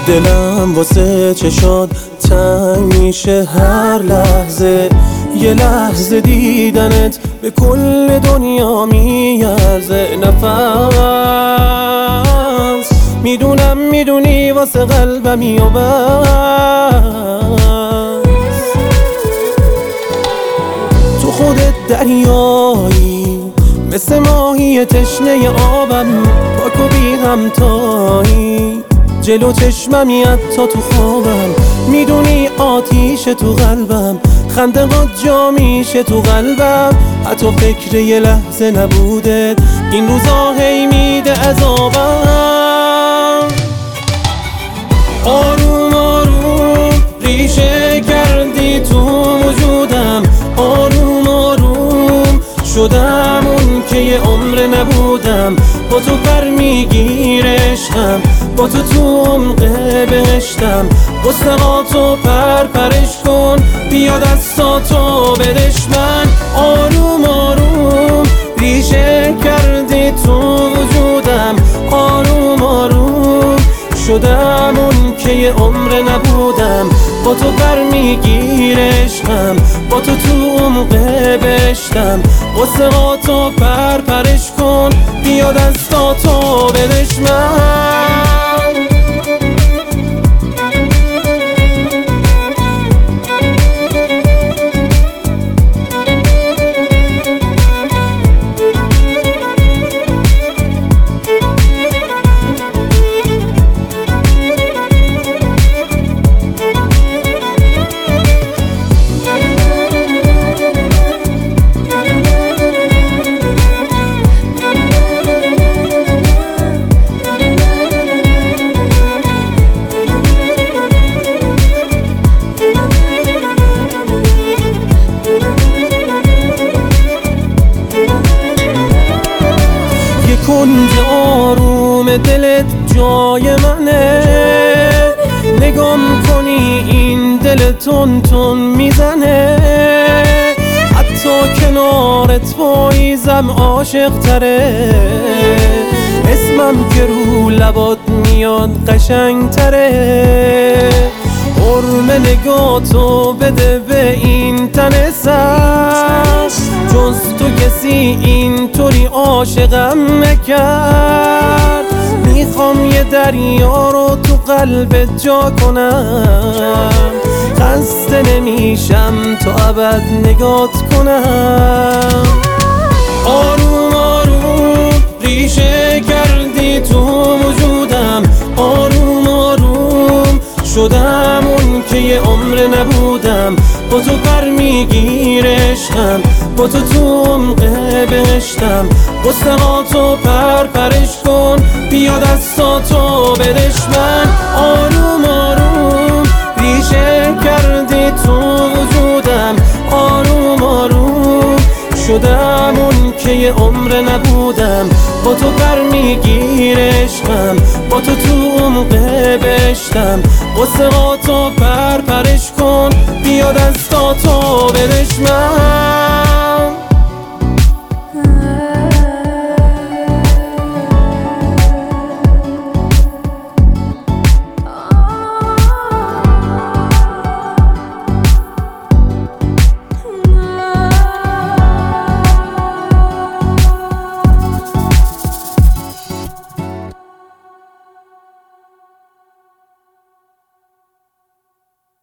دلم واسه چشات تنگ میشه هر لحظه، یه لحظه دیدنت به کل دنیا میارزه. نفس میدونم میدونی واسه قلبمی و بس، تو خودت دریایی مثل ماهی تشنه آبم، پاک و بی همتایی جلو چشممی حتی تو خوابم. میدونی آتیش تو قلبم، خنده ها جا میشه تو قلبم. حتی فکر یه لحظه نبودت این روزا هی میده عذابم. آروم آروم ریشه کردی تو وجودم، آروم آروم شدم اون که یه عمر نبودم. با تو پر میگیرشم، با تو عمق بهشتم. گستقاتو پرش کن، بیا دستاتو بدش من. آروم آروم ریشه کردی تو وجودم، آروم آروم شدم اون که یه عمر نبودم. با تو پر میگیرشم، با تو عمق بهشتم. گستقاتو پرش کن، بیا دستاتو بدش من. کنج آروم دلت جای منه، نگام کنی این دل تون میزنه. حتی کنارت پاییزم عاشق تره، اسمم که رو لبات میاد قشنگ تره. حرم نگاتو بده به این تن سر، جز تو کسی اینطوری عاشقم نکرد. میخوام یه دریا رو تو قلبت جا کنم، خسته نمیشم تا ابد نگات کنم. آروم آروم ریشه کردی تو وجودم، آروم آروم شدم اون که یه عمر نبودم. با تو پر میگیرشم، با تو عمق بهشتم. گستقاتو پرش کن، بیا دستاتو بدش من. آروم آروم ریشه کردی تو وجودم، آروم آروم شدم اون که یه عمر نبودم. با تو پر میگیرشم، با تو عمق بهشتم. گستقاتو پرش کن، بیا دستاتو بدش من.